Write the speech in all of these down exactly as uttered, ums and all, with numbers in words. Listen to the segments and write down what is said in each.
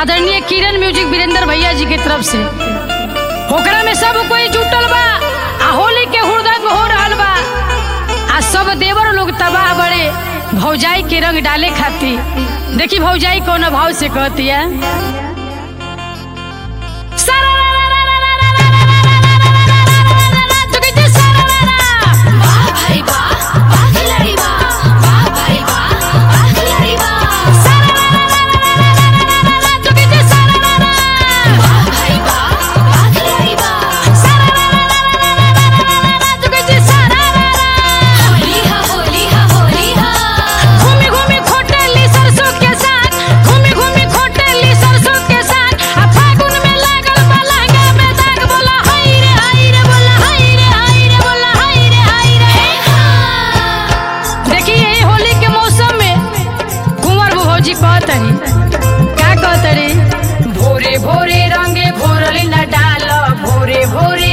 आदरणीय किरण म्यूजिक वीरेंद्र भैया जी की तरफ से ओकरा में सब कोई जुटल बा। आ होली के हुड़दंग हो रहल बा। आ सब देवर लोग तबाह बड़े भौजाई के रंग डाले खातिर। देखी भौजाई कौन भाव से कहती है। क्या कहतरी भोरे भोरे रंगे भोरल न डाल भोरे भोरे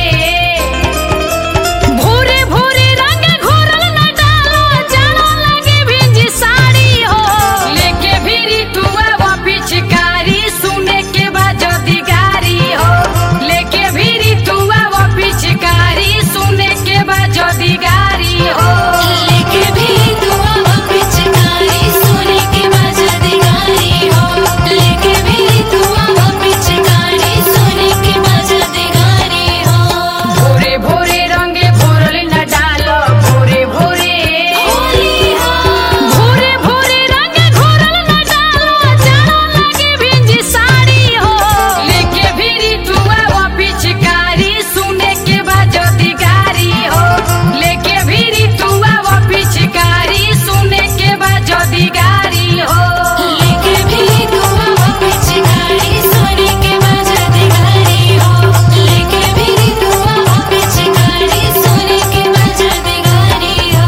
भोरे भोरे रंगे घोरल न डाल जानो लगे भिंजी साड़ी हो लेके भिरी तुआ वो पिचकारी सुने के बाजो दिगारी हो लेके भिरी तुआ वो पिचकारी सुने के बाजो दिगारी हो लेके भिरी तुआ वो पिचकारी सुने के बाजो दिगारी लेके भी तुआ वो पिचकारी सुने के मजा दिगारी हो भोरे भोरे रंगे भोरल न डालो भोरे भोरे भोरे भोरे रंगे घोरल न डालो जानो लगे भिंजी साड़ी हो लेके भी तुआ वो पिचकारी सुने के बाजो दिगारी हो लेके भी तुआ वो पिचकारी सुने के बाजो दिगारी हो लेके भी पिचकारी सोने के मजा दिगारी हो लेके भी तुआ वो पिचकारी सोने के मजा दिगारी हो।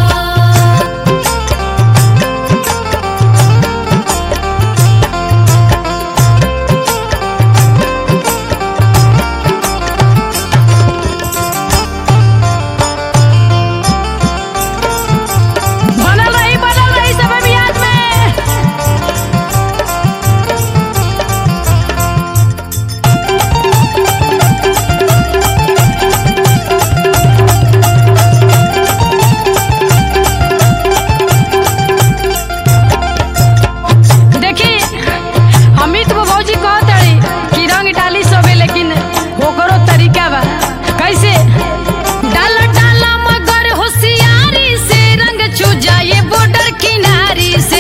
बनल रही बनल रही सब अभियान में। अमित भौजी कहतड़ी कि रंग डाली सबे लेकिन ओकरो तरीका बा कैसे डाल डाला मगर होशियारी से रंग छू जाए बॉर्डर किनारी से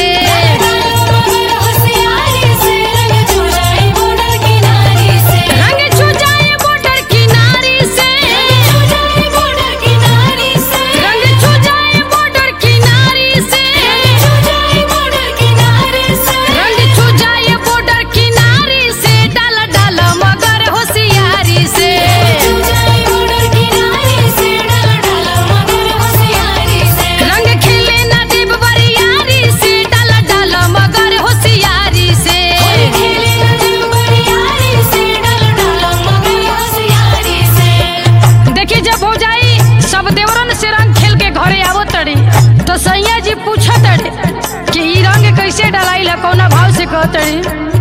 रंग छू जाए बॉर्डर किनारी से रंग छू जाए बॉर्डर किनारी से रंग छू जाए बॉर्डर किनारी से डाल डाल मगर होशियारी से रंग खिले ना देव बरियारी से डाल डाल मगर होशियारी से देखिए जब हो जाई सब देवरन से रंग खेल के घरे आवो तड़ी तो सैया जी पूछत कि ई रंग कैसे डलाई ला कौना भाव से कहतड़ी।